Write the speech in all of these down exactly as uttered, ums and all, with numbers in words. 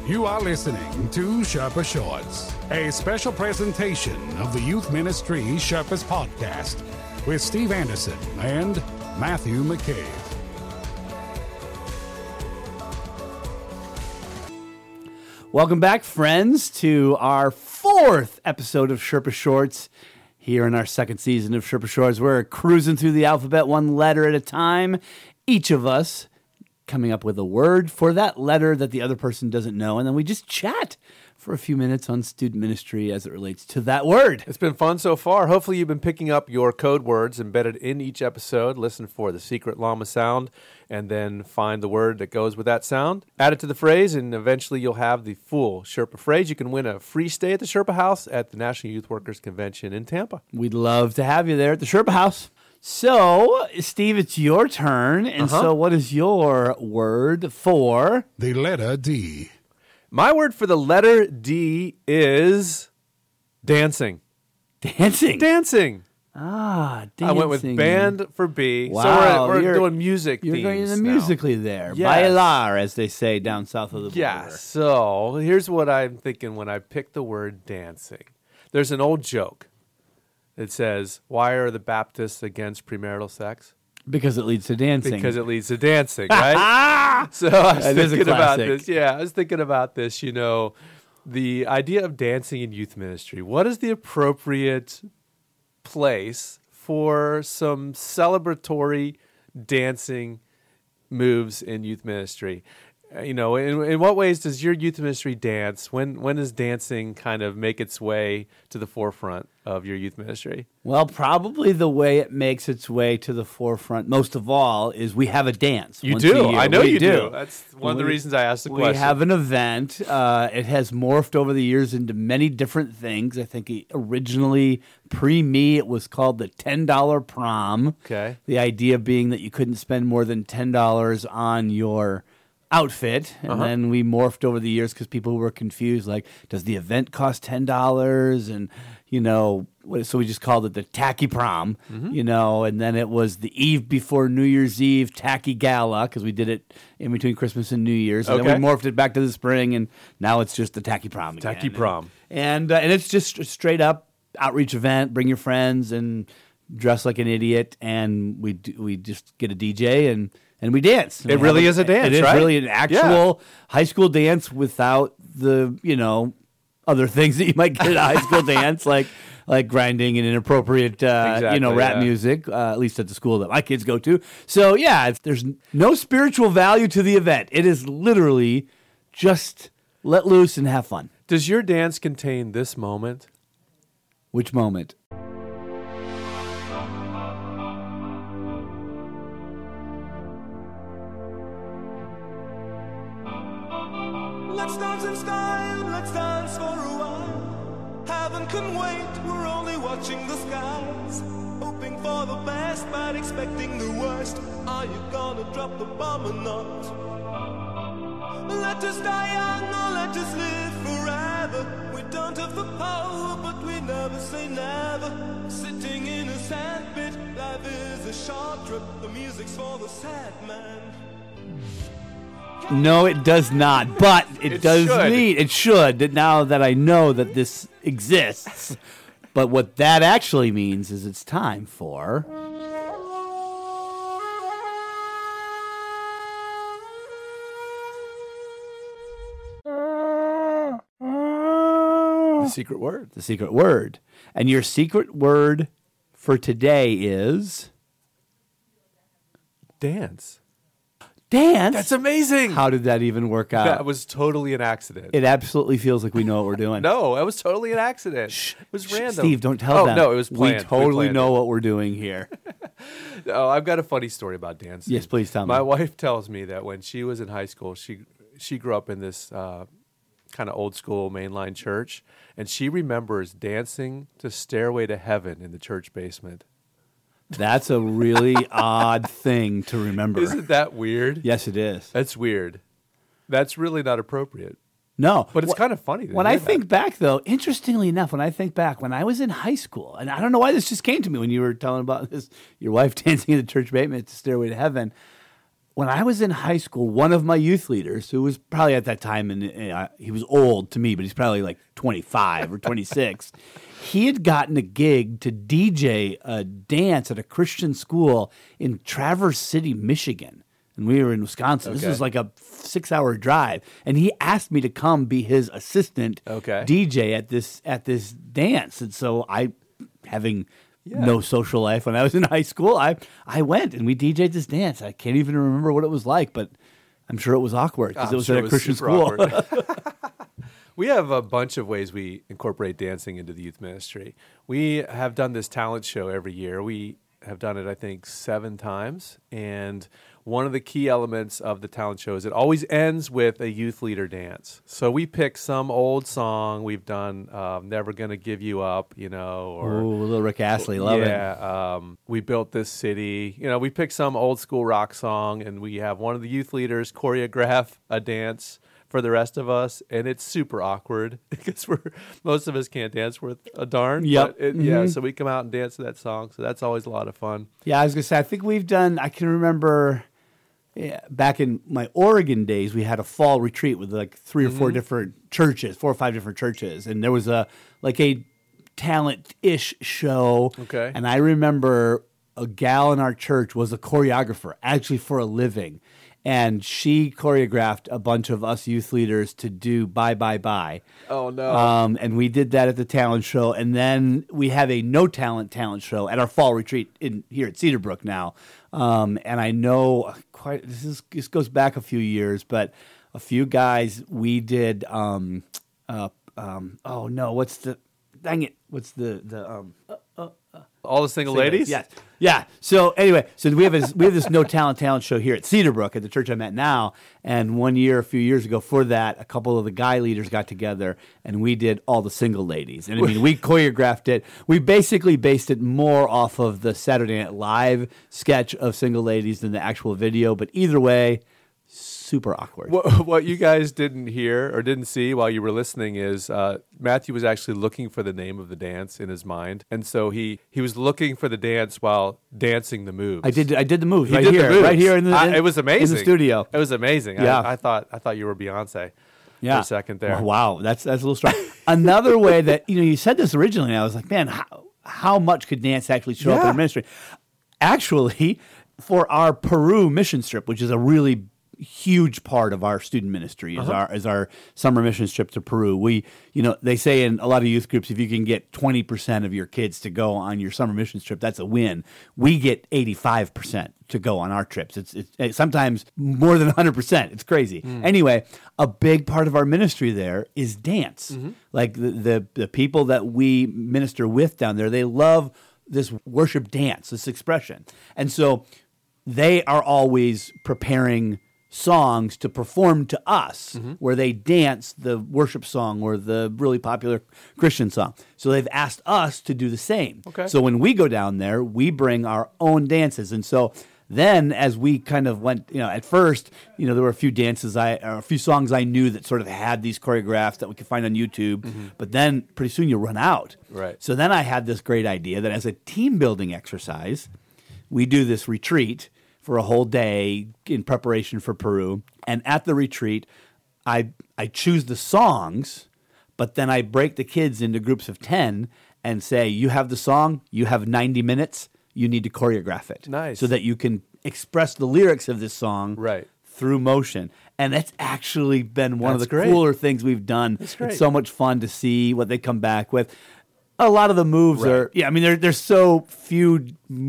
You are listening to Sherpa Shorts, a special presentation of the Youth Ministry Sherpas Podcast with Steve Anderson and Matthew McCabe. Welcome back, friends, to our fourth episode of Sherpa Shorts. Here in our second season of Sherpa Shorts, we're cruising through the alphabet one letter at a time. Each of us coming up with a word for that letter that the other person doesn't know, and then we just chat for a few minutes on student ministry as it relates to that word. It's been fun so far. Hopefully you've been picking up your code words embedded in each episode. Listen for the secret llama sound, and then find the word that goes with that sound. Add it to the phrase, and eventually you'll have the full Sherpa phrase. You can win a free stay at the Sherpa House at the National Youth Workers Convention in Tampa. We'd love to have you there at the Sherpa House. So, Steve, it's your turn, and Uh-huh. so what is your word for The letter D. My word for the letter D is dancing. dancing? Dancing. Ah, dancing. I went with band for B. Wow, so we're, we're you're- doing music You're themes going in the now. musically there. Yes. Bailar, as they say down south of the border. Yeah, so here's what I'm thinking when I pick the word dancing. There's an old joke. It says, why are the Baptists against premarital sex? Because it leads to dancing. Because it leads to dancing, right? So I was That is a thinking about classic. this. Yeah, I was thinking about this, you know, the idea of dancing in youth ministry. What is the appropriate place for some celebratory dancing moves in youth ministry? Uh, You know, in, in what ways does your youth ministry dance? When when does dancing kind of make its way to the forefront of your youth ministry? Well, probably the way it makes its way to the forefront, most of all, is we have a dance. You once do. a year. I know We you do. That's one of the We- reasons I asked the We question. have an event. Uh, it has morphed over the years into many different things. I think it originally, pre-me, it was called the ten dollar prom. Okay. The idea being that you couldn't spend more than ten dollars on your outfit, and Uh-huh. then we morphed over the years because people were confused, like, does the event cost ten dollars? And, you know, what- so we just called it the tacky prom, Mm-hmm. you know, and then it was the eve before New Year's Eve tacky gala because we did it in between Christmas and New Year's, and Okay. then we morphed it back to the spring, and now it's just the tacky prom again. Tacky prom. And, uh, and it's just a straight up outreach event, bring your friends and dress like an idiot, and we do, we just get a D J and and we dance. It really is a dance, It is right? really an actual high school dance without the, you know, other things that you might get at a high school dance, like like grinding and inappropriate, uh, you know, Exactly, rap yeah. music, uh, at least at the school that my kids go to. So, yeah, it's, there's no spiritual value to the event. It is literally just let loose and have fun. Does your dance contain this moment? Which moment? Let's dance in style, let's dance for a while. Heaven can wait, we're only watching the skies. Hoping for the best, but expecting the worst. Are you gonna drop the bomb or not? Let us die young or let us live forever. We don't have the power, but we never say never. Sitting in a sandpit, life is a short trip. The music's for the sad man. No, it does not, but it, It does should. mean it should. Now that I know that this exists, but what that actually means is it's time for The secret word. the secret word, and your secret word for today is Dance. dance. That's amazing. How did that even work out? That was totally an accident. it absolutely feels like we know what we're doing. no, that was totally an accident. It was Shh, random. Steve, don't tell oh, them. no, it was planned. We totally planned know it. what we're doing here. Oh, I've got a funny story about dancing. Yes, please tell me. My wife tells me that when she was in high school, she she grew up in this uh, kind of old school mainline church, and she remembers dancing to "Stairway to Heaven" in the church basement. That's a really odd thing to remember. Isn't that weird? Yes, it is. That's weird. That's really not appropriate. No, But it's Wh- kind of funny. to When hear I that. think back, though, interestingly enough, when I think back, when I was in high school, and I don't know why this just came to me when you were telling about this, your wife dancing in the church basement to Stairway to Heaven. when I was in high school, one of my youth leaders, who was probably at that time, and uh, he was old to me, but he's probably like twenty-five or twenty-six, he had gotten a gig to D J a dance at a Christian school in Traverse City, Michigan. And we were in Wisconsin. Okay. This was like a six-hour drive. And he asked me to come be his assistant Okay. D J at this at this dance. And so I, having Yeah. no social life when I was in high school, I I went and we D J'd this dance. I can't even remember what it was like, but I'm sure it was awkward because I'm it was sure at a it was Christian super school. awkward. We have a bunch of ways we incorporate dancing into the youth ministry. We have done this talent show every year. We have done it, I think, seven times. And one of the key elements of the talent show is it always ends with a youth leader dance. So we pick some old song. We've done um, Never Gonna Give You Up, you know, or Ooh, little Rick Astley, love it. yeah, um, We Built This City. You know, we pick some old school rock song, and we have one of the youth leaders choreograph a dance for the rest of us, and it's super awkward because we're most of us can't dance worth a darn. Yep. But it, Yeah, so we come out and dance to that song, so that's always a lot of fun. Yeah, I was gonna say. I think we've done. I can remember yeah, back in my Oregon days, we had a fall retreat with like three or four different churches, four or five different churches, and there was a like a talent-ish show. Okay. And I remember a gal in our church was a choreographer, actually for a living, and she choreographed a bunch of us youth leaders to do "Bye Bye Bye." Oh, no. Um, and we did that at the talent show, and then we have a no talent talent show at our fall retreat in here at Cedar Brook now. Um, and I know quite this is this goes back a few years, but a few guys we did. Um, uh, um, oh no, what's the dang it? What's the the um, All the single ladies? Yes. Yeah. So anyway, so we have a, we have this no talent talent show here at Cedar Brook at the church I'm at now. And one year, a few years ago, for that, a couple of the guy leaders got together and we did all the single ladies. And I mean, we choreographed it. We basically based it more off of the Saturday Night Live sketch of single ladies than the actual video. But either way, super awkward. What, what you guys didn't hear or didn't see while you were listening is uh, Matthew was actually looking for the name of the dance in his mind, and so he he was looking for the dance while dancing the moves. I did. I did the moves He right did here, the moves. right here in the. I- in- it was amazing in the studio. It was amazing. Yeah. I, I thought I thought you were Beyonce Yeah. for a second there. Well, wow, that's that's a little strong. Another way that you know you said this originally, and I was like, man, how how much could dance actually show up in Yeah. our ministry? Actually, for our Peru mission trip, which is a really huge part of our student ministry, is Uh-huh. our is our summer mission trip to Peru. We, you know, they say in a lot of youth groups, if you can get twenty percent of your kids to go on your summer mission trip, that's a win. We get eighty-five percent to go on our trips. It's, it's, it's sometimes more than one hundred percent. It's crazy. Anyway, a big part of our ministry there is dance. Like the, the the people that we minister with down there, they love this worship dance, this expression. And so they are always preparing songs to perform to us where they dance the worship song or the really popular Christian song. So they've asked us to do the same. Okay. So when we go down there, we bring our own dances. And so then as we kind of went, you know, at first, you know, there were a few dances I, or a few songs I knew that sort of had these choreographs that we could find on YouTube. But then pretty soon you run out. Right. So then I had this great idea that as a team building exercise, we do this retreat for a whole day in preparation for Peru. And at the retreat, I I choose the songs, but then I break the kids into groups of ten and say, you have the song, you have ninety minutes, you need to choreograph it. Nice. So that you can express the lyrics of this song Right. through motion. And that's actually been one That's of the great. cooler things we've done. That's great. It's so much fun to see what they come back with. A lot of the moves Right. are, yeah, I mean, there, there's so few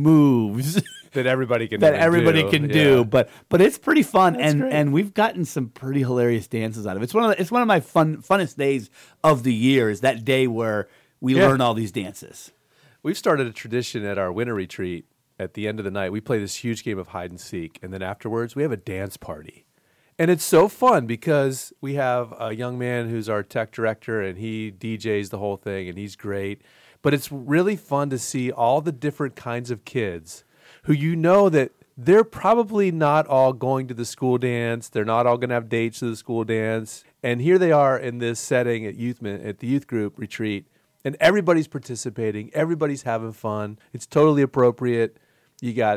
moves. That everybody can that really everybody do. can Yeah. do, but but it's pretty fun, That's and great. and we've gotten some pretty hilarious dances out of it. It's one of the, it's one of my fun funnest days of the year. Is that day where we Yeah. learn all these dances. We've started a tradition at our winter retreat. At the end of the night, we play this huge game of hide and seek, and then afterwards, we have a dance party. And it's so fun because we have a young man who's our tech director, and he D Js the whole thing, and he's great. But it's really fun to see all the different kinds of kids who you know that they're probably not all going to the school dance. They're not all going to have dates to the school dance. And here they are in this setting at youth at the youth group retreat, and everybody's participating. Everybody's having fun. It's totally appropriate. You got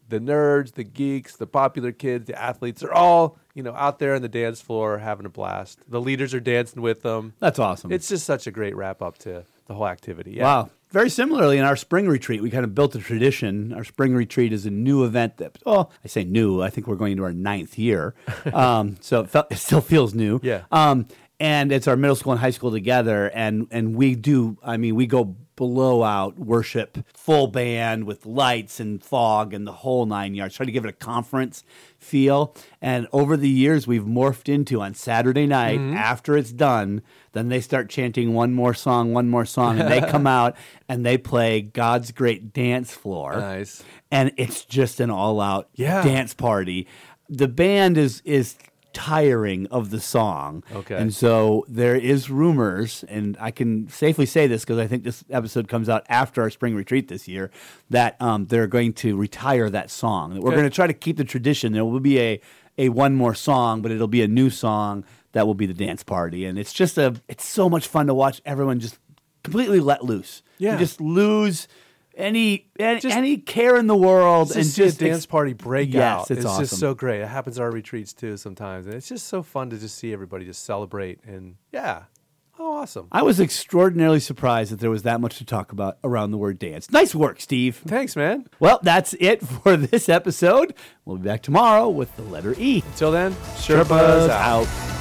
the nerds, the geeks, the popular kids, the athletes are all, you know, out there on the dance floor having a blast. The leaders are dancing with them. That's awesome. It's just such a great wrap up to the whole activity. Yeah. Wow. Very similarly, in our spring retreat, we kind of built a tradition. Our spring retreat is a new event that, oh, I say new. I think we're going into our ninth year. Um, so it, felt, it still feels new. Yeah. Um, and it's our middle school and high school together. And, and we do, I mean, we go blow out worship, full band with lights and fog and the whole nine yards. Try to give it a conference feel. And over the years, we've morphed into on Saturday night, mm-hmm. after it's done, then they start chanting one more song, one more song, and they come out and they play God's Great Dance Floor. Nice. And it's just an all-out yeah. dance party. The band is is tiring of the song. Okay. And so there is rumors, and I can safely say this because I think this episode comes out after our spring retreat this year, that um, they're going to retire that song. We're okay. going to try to keep the tradition. There will be a, a one more song, but it'll be a new song that will be the dance party. And it's just a, it's so much fun to watch everyone just completely let loose. Yeah. You just lose any any, Just- any care in the world Just and see just a dance ex- party break Yes, out. it's It's, awesome. just so great. It happens at our retreats too sometimes. And it's just so fun to just see everybody just celebrate. And yeah. Oh, awesome. I was extraordinarily surprised that there was that much to talk about around the word dance. Nice work, Steve. Thanks, man. Well, that's it for this episode. We'll be back tomorrow with the letter E. Until then, Sherpas Sherpas out. out.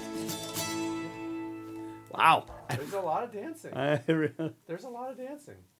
Wow. There's a lot of dancing. I really- There's a lot of dancing.